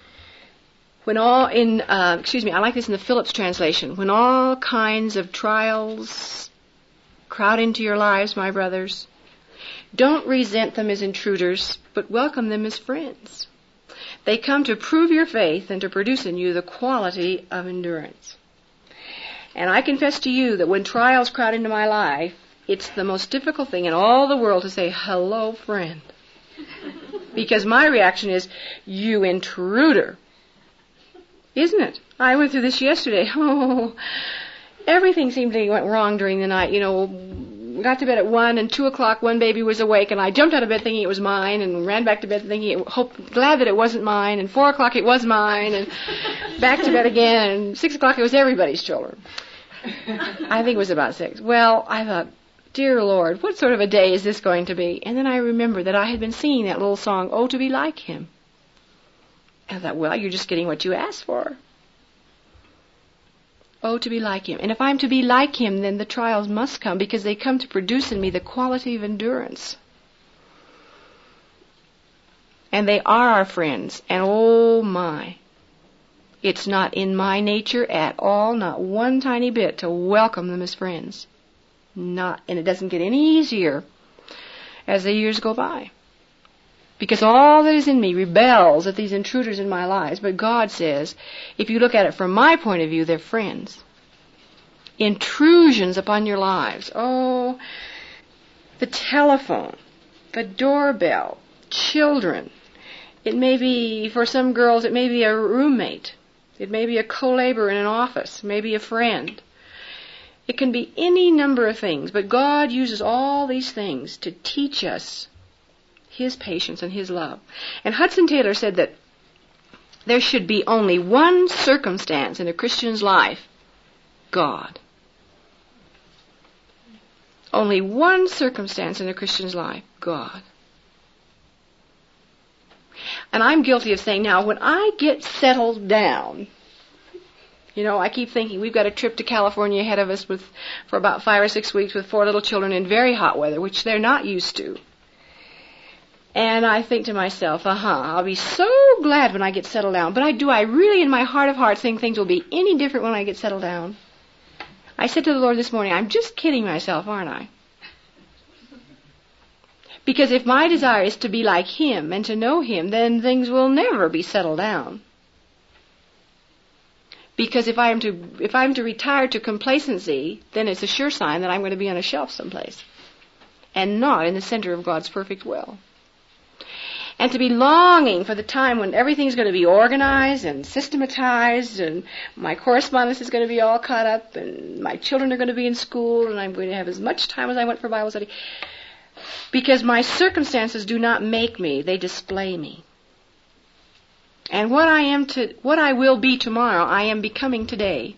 I like this in the Phillips translation. When all kinds of trials crowd into your lives, my brothers, don't resent them as intruders, but welcome them as friends. They come to prove your faith and to produce in you the quality of endurance. And I confess to you that when trials crowd into my life, it's the most difficult thing in all the world to say, hello, friend. Because my reaction is, you intruder. Isn't it? I went through this yesterday. Oh, everything seemed to went wrong during the night. We got to bed at 1 and 2 o'clock, one baby was awake, and I jumped out of bed thinking it was mine, and ran back to bed thinking, glad that it wasn't mine, and 4 o'clock it was mine, and back to bed again, and 6 o'clock it was everybody's children. I think it was about 6. Well, I thought, dear Lord, what sort of a day is this going to be? And then I remembered that I had been singing that little song, Oh, to be like Him. And I thought, well, you're just getting what you asked for. Oh, to be like Him. And if I'm to be like Him, then the trials must come, because they come to produce in me the quality of endurance. And they are our friends. And oh my, it's not in my nature at all, not one tiny bit, to welcome them as friends. And it doesn't get any easier as the years go by. Because all that is in me rebels at these intruders in my lives. But God says, if you look at it from my point of view, they're friends. Intrusions upon your lives. Oh, the telephone, the doorbell, children. It may be, for some girls, it may be a roommate. It may be a co-laborer in an office. Maybe a friend. It can be any number of things. But God uses all these things to teach us His patience and His love. And Hudson Taylor said that there should be only one circumstance in a Christian's life, God. Only one circumstance in a Christian's life, God. And I'm guilty of saying now, when I get settled down, I keep thinking we've got a trip to California ahead of us for about 5 or 6 weeks with 4 little children in very hot weather, which they're not used to. And I think to myself, I'll be so glad when I get settled down. But do I really in my heart of hearts think things will be any different when I get settled down? I said to the Lord this morning, I'm just kidding myself, aren't I? Because if my desire is to be like Him and to know Him, then things will never be settled down. Because if I'm to retire to complacency, then it's a sure sign that I'm going to be on a shelf someplace and not in the center of God's perfect will. And to be longing for the time when everything's going to be organized and systematized, and my correspondence is going to be all caught up, and my children are going to be in school, and I'm going to have as much time as I want for Bible study. Because my circumstances do not make me, they display me. And what I will be tomorrow, I am becoming today.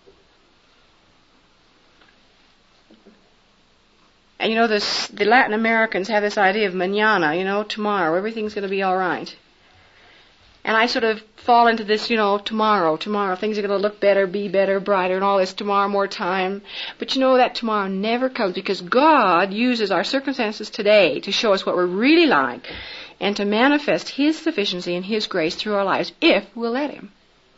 And the Latin Americans have this idea of mañana, tomorrow, everything's going to be all right. And I sort of fall into this, tomorrow, things are going to look better, be better, brighter, and all this, tomorrow, more time. But that tomorrow never comes, because God uses our circumstances today to show us what we're really like and to manifest His sufficiency and His grace through our lives, if we'll let Him.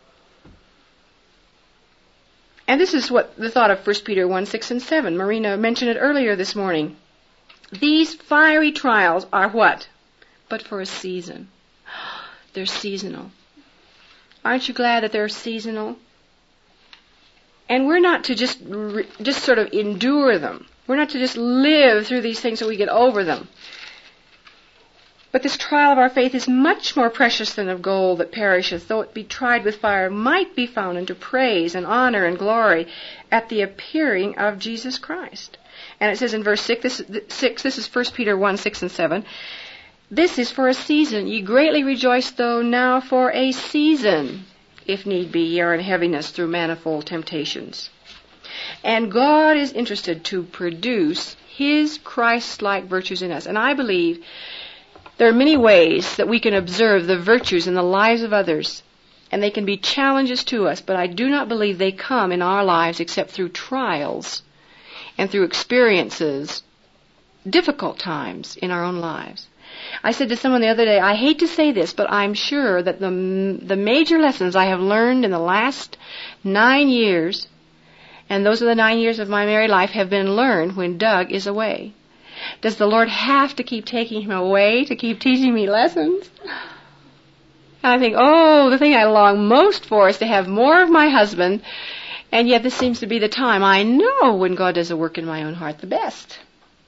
And this is what the thought of 1 Peter 1, 6, and 7. Marina mentioned it earlier this morning. These fiery trials are what? But for a season. They're seasonal. Aren't you glad that they're seasonal? And we're not to just sort of endure them. We're not to just live through these things so we get over them. But this trial of our faith is much more precious than of gold that perisheth, though it be tried with fire, might be found unto praise and honor and glory at the appearing of Jesus Christ. And it says in verse 6, this is 1 Peter 1, 6 and 7, this is for a season. Ye greatly rejoice, though now for a season, if need be, ye are in heaviness through manifold temptations. And God is interested to produce His Christ-like virtues in us. And I believe there are many ways that we can observe the virtues in the lives of others, and they can be challenges to us, but I do not believe they come in our lives except through trials and through experiences, difficult times in our own lives. I said to someone the other day, I hate to say this, but I'm sure that the major lessons I have learned in the last 9 years, and those are the 9 years of my married life, have been learned when Doug is away. Does the Lord have to keep taking him away to keep teaching me lessons? And I think, the thing I long most for is to have more of my husband, and yet this seems to be the time I know when God does a work in my own heart the best.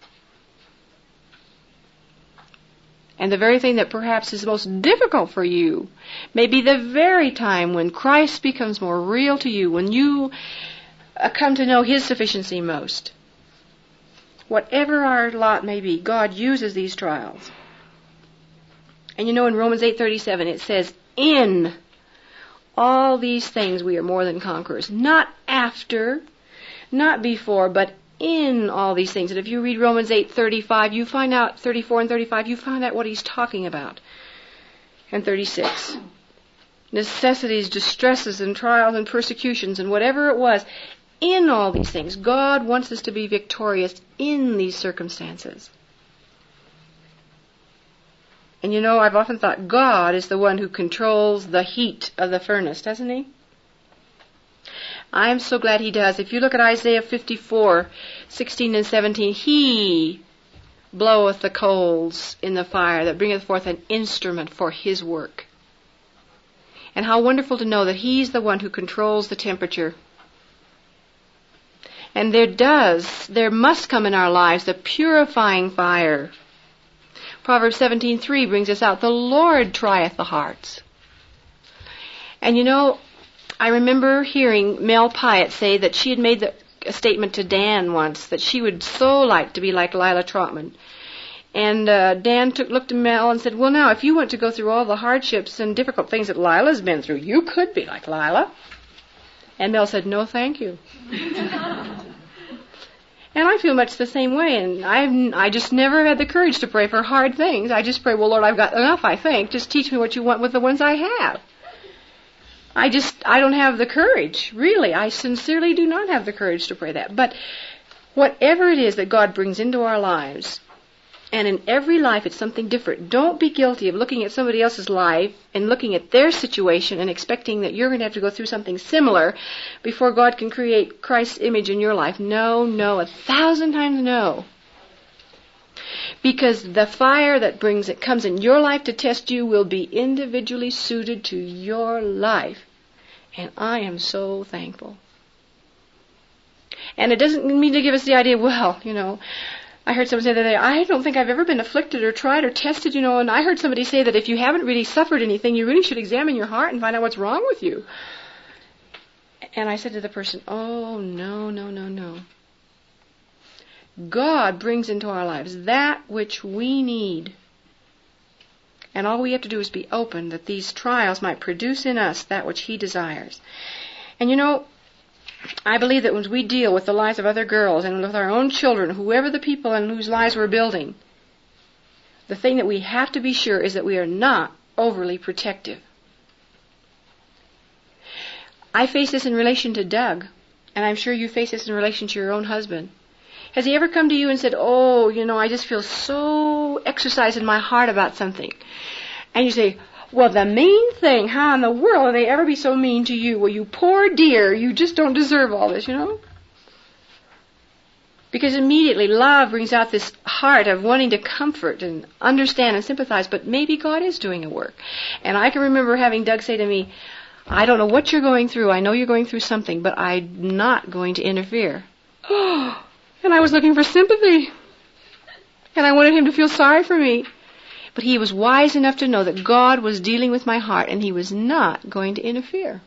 And the very thing that perhaps is most difficult for you may be the very time when Christ becomes more real to you, when you come to know His sufficiency most. Whatever our lot may be, God uses these trials. And in Romans 8:37 it says, in all these things we are more than conquerors. Not after, not before, but in all these things. And if you read Romans 8:35, you find out, 34 and 35, you find out what he's talking about. And 36. Necessities, distresses, and trials, and persecutions, and whatever it was, in all these things, God wants us to be victorious in these circumstances. And I've often thought God is the one who controls the heat of the furnace, doesn't He? I'm so glad He does. If you look at Isaiah 54, 16 and 17, He bloweth the coals in the fire that bringeth forth an instrument for His work. And how wonderful to know that He's the one who controls the temperature. And there must come in our lives the purifying fire. Proverbs 17:3 brings us out, the Lord trieth the hearts. And I remember hearing Mel Pyatt say that she had made a statement to Dan once that she would so like to be like Lila Trotman. And Dan looked at Mel and said, well, now, if you want to go through all the hardships and difficult things that Lila's been through, you could be like Lila. And Mel said, no, thank you. And I feel much the same way, and I just never had the courage to pray for hard things. I just pray, well, Lord, I've got enough, I think. Just teach me what you want with the ones I have. I don't have the courage, really. I sincerely do not have the courage to pray that. But whatever it is that God brings into our lives, and in every life it's something different. Don't be guilty of looking at somebody else's life and looking at their situation and expecting that you're going to have to go through something similar before God can create Christ's image in your life. No, 1,000 times no. Because the fire that comes in your life to test you will be individually suited to your life. And I am so thankful. And it doesn't mean to give us the idea, well, I heard someone say the other day, I don't think I've ever been afflicted or tried or tested, and I heard somebody say that if you haven't really suffered anything, you really should examine your heart and find out what's wrong with you. And I said to the person, oh, no. God brings into our lives that which we need And all we have to do is be open that these trials might produce in us that which He desires. And you know, I believe that when we deal with the lives of other girls and with our own children, whoever the people in whose lives we're building, the thing that we have to be sure is that we are not overly protective. I face this in relation to Doug, and I'm sure you face this in relation to your own husband. Has he ever come to you and said, oh, you know, I just feel so exercised in my heart about something? And you say, well, the main thing, how in the world will they ever be so mean to you? Well, you poor dear, you just don't deserve all this, you know? Because immediately love brings out this heart of wanting to comfort and understand and sympathize, but maybe God is doing a work. And I can remember having Doug say to me, I don't know what you're going through. I know you're going through something, but I'm not going to interfere. And I was looking for sympathy. And I wanted him to feel sorry for me. But he was wise enough to know that God was dealing with my heart, and He was not going to interfere.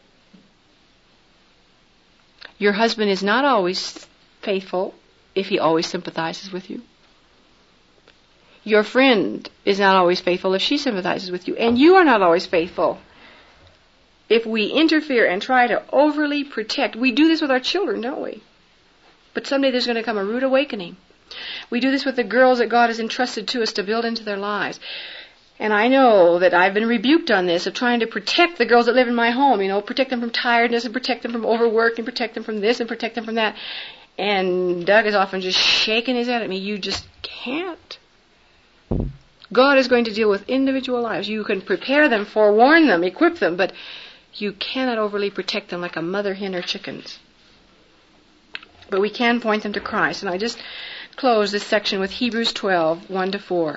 Your husband is not always faithful if he always sympathizes with you. Your friend is not always faithful if she sympathizes with you. And you are not always faithful if we interfere and try to overly protect. We do this with our children, don't we? But someday there's going to come a rude awakening. We do this with the girls that God has entrusted to us to build into their lives. And I know that I've been rebuked on this, of trying to protect the girls that live in my home, you know, protect them from tiredness and protect them from overwork and protect them from this and protect them from that. And Doug is often just shaking his head at me. You just can't. God is going to deal with individual lives. You can prepare them, forewarn them, equip them, but you cannot overly protect them like a mother hen or chickens. But we can point them to Christ. And I just close this section with Hebrews 12, 1-4.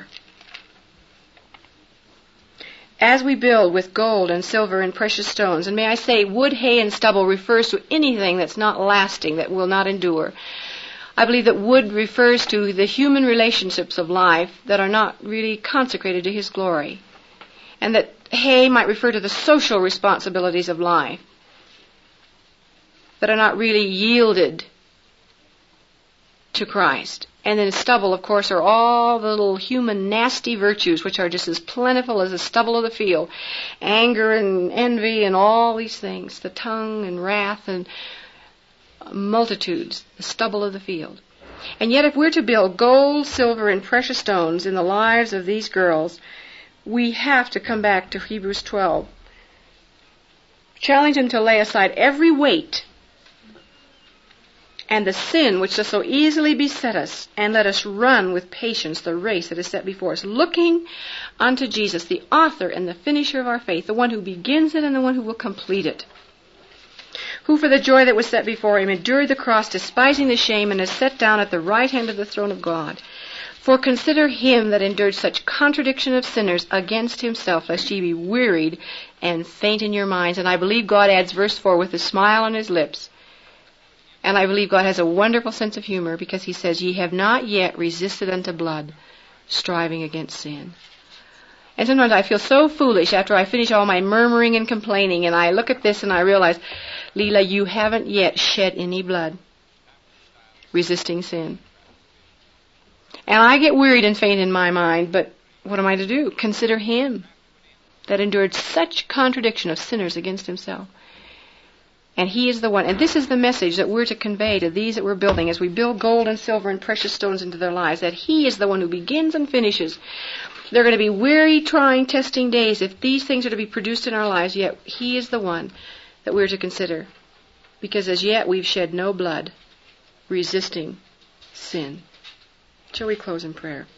As we build with gold and silver and precious stones, and may I say wood, hay, and stubble refers to anything that's not lasting, that will not endure. I believe that wood refers to the human relationships of life that are not really consecrated to His glory. And that hay might refer to the social responsibilities of life that are not really yielded to Christ. And then stubble, of course, are all the little human nasty virtues which are just as plentiful as the stubble of the field. Anger and envy and all these things. The tongue and wrath and multitudes. The stubble of the field. And yet if we're to build gold, silver, and precious stones in the lives of these girls, we have to come back to Hebrews 12. Challenge them to lay aside every weight and the sin which does so easily beset us, and let us run with patience the race that is set before us, looking unto Jesus, the author and the finisher of our faith, the one who begins it and the one who will complete it, who for the joy that was set before Him endured the cross, despising the shame, and is set down at the right hand of the throne of God. For consider Him that endured such contradiction of sinners against Himself, lest ye be wearied and faint in your minds. And I believe God adds verse 4 with a smile on His lips. And I believe God has a wonderful sense of humor, because He says, ye have not yet resisted unto blood, striving against sin. And sometimes I feel so foolish after I finish all my murmuring and complaining, and I look at this and I realize, Leela, you haven't yet shed any blood resisting sin. And I get wearied and faint in my mind, but what am I to do? Consider Him that endured such contradiction of sinners against Himself. And He is the one. And this is the message that we're to convey to these that we're building as we build gold and silver and precious stones into their lives, that He is the one who begins and finishes. They're going to be weary, trying, testing days if these things are to be produced in our lives, yet He is the one that we're to consider. Because as yet we've shed no blood resisting sin. Shall we close in prayer?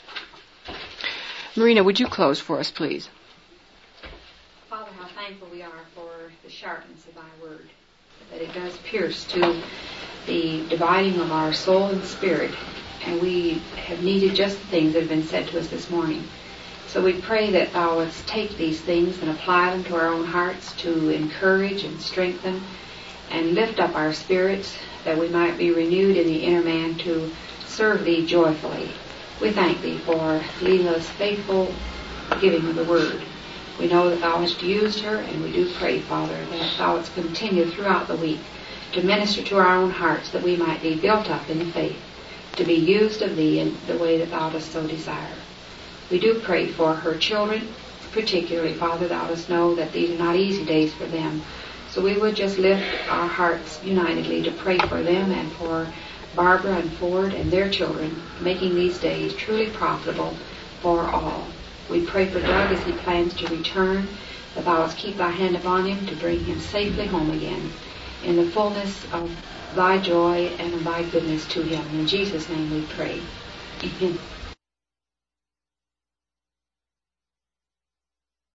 Marina, would you close for us, please? Father, how thankful we are for the sharpness of Thy word, that it does pierce to the dividing of our soul and spirit, and we have needed just the things that have been said to us this morning. So we pray that Thou wouldst take these things and apply them to our own hearts to encourage and strengthen and lift up our spirits, that we might be renewed in the inner man to serve Thee joyfully. We thank Thee for Leela's faithful giving of the word. We know that Thou hast used her, and we do pray, Father, that Thou wouldst continue throughout the week to minister to our own hearts, that we might be built up in faith, to be used of Thee in the way that Thou dost so desire. We do pray for her children, particularly, Father, thou dost know that these are not easy days for them. So we would just lift our hearts unitedly to pray for them and for Barbara and Ford and their children, making these days truly profitable for all. We pray for Doug as he plans to return, that thou wouldst keep thy hand upon him to bring him safely home again, in the fullness of thy joy and of thy goodness to him. In Jesus' name we pray. Amen.